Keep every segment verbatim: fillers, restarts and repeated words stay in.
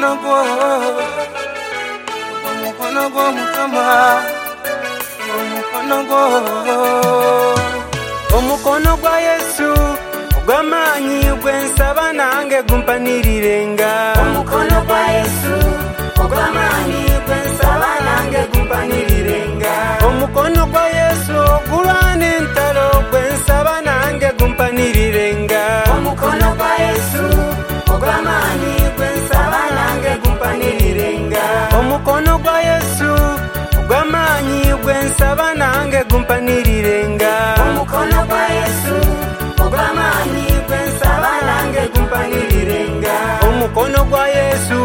omukono gwo omukono gwo Mukama omukono gwo omukono gwa Yesu ogw'amaanyi gwensaba nange gumpanirirenga omukono gwa Yesu ogw'amaanyi gwensaba nange gumpanirirenga omukono gwa Yesu ogulwana entalo gwensaba nange gumpanirirenga omukono gwa Yesu ogw'amaanyi gwensaba nange gumpanirirenga omukono gwa Yesu ogw'amaanyi gwensaba nange gumpanirirenga omukono gwa Yesu ogw'amaanyi gwensaba nange gumpanirirenga omukono gwa Yesu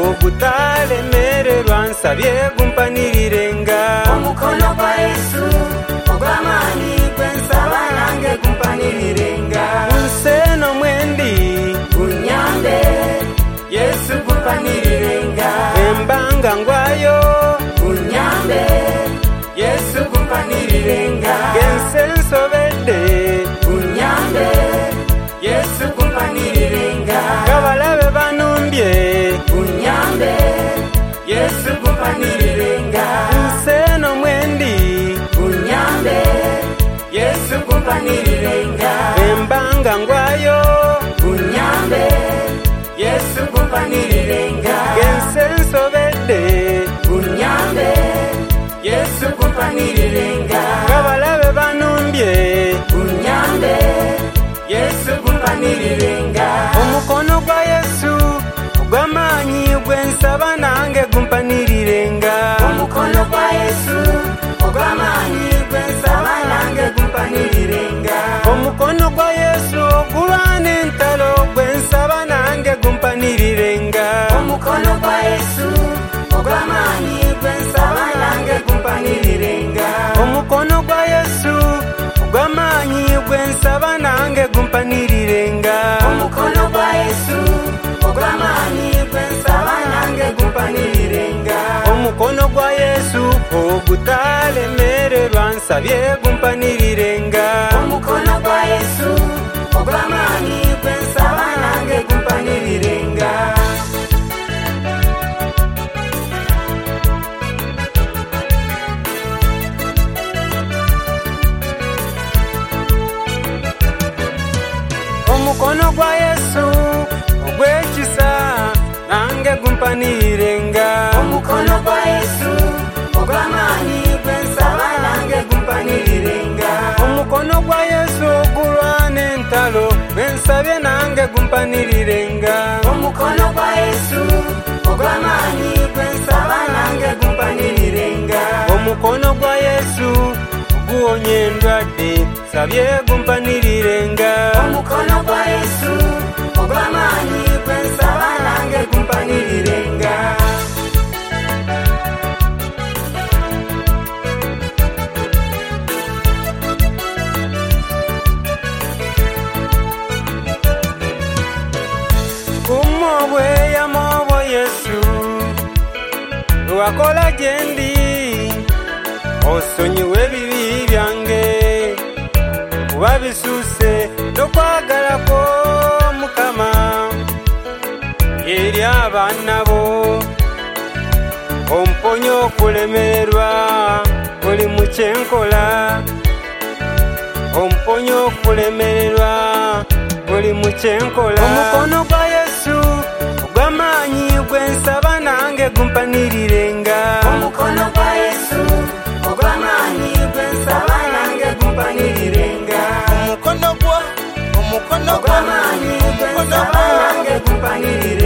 ogutalemererwa nsabye gumpanirirenga omukono gwa Yesu ogw'amaanyi gwensaba nange gumpanirirenga nseno mwendi gunyambe Yesu gumpanirirenga embanga ngwayo gunyambe Yesu gumpanirirenga gensensobedde gunyambe Yesu gumpanirirenga gabalabe banumbye gunyambe Yesu gumpanirirenga nseno mwendi gunyambe Yesu gumpanirirenga embanga ngwayo gunyambe Yesu gumpanirirenga gensensobedde gunyambe Yesu gumpanirirenga gabalabe banumbye gunyambe Yesu gumpanirirenga omukono gwa Yesu ogw'amaanyi gwensaba nange gumpanirirenga omukono gwa Yesu ogw'amaanyi gwensaba nange gumpanirirenga omukono gwa Yesu ogulwana entalo gwensaba nange gumpanirirenga omukono gwa Yesu ogw'amaanyi gwensaba nange gumpanirirenga omukono gwa Yesu ogw'amaanyi gwensaba nange gumpanirirenga omukono gwa Yesu ogw'amaanyi gwensaba nange gumpanirirenga omukono gwa Yesu ogutalemererwa nsabye gumpanirirenga omukono gwa Yesu ogw'amaanyi gwensaba nange gumpanirirenga omukono gwa Yesu ogw'ekisa nange gumpanirirenga omukono gwa Yesu ogw'amaanyi gwensaba nange gumpanirirenga omukono gwa Yesu ogulwana entalo gwensabye nange gumpanirirenga omukono gwa Yesu ogw'amaanyi gwensaba nange gumpanirirenga omukono gwa Yesu oguwonya endwadde sabye gumpanirirenga omukono gwa Yesu ogw'amaanyi gwensaba nange gumpanirirenga kumobweyamo Yesu lwakola gyendi osonyiwe ebibi byange kuba bisuuse n'okwagala kwo Mukama eri abaana bo omponya okulemererwa buli mu kyenkola omponya okulemererwa buli mu kyenkola omukono gwa Yesu ogw'amaanyi gwensaba nange gumpanirirenga omukono gwa Yesu ogw'amaanyi gwensaba nange gumpanirirenga omukono gwa omukono gwa ogw'amaanyi gwensaba nange gumpanirirenga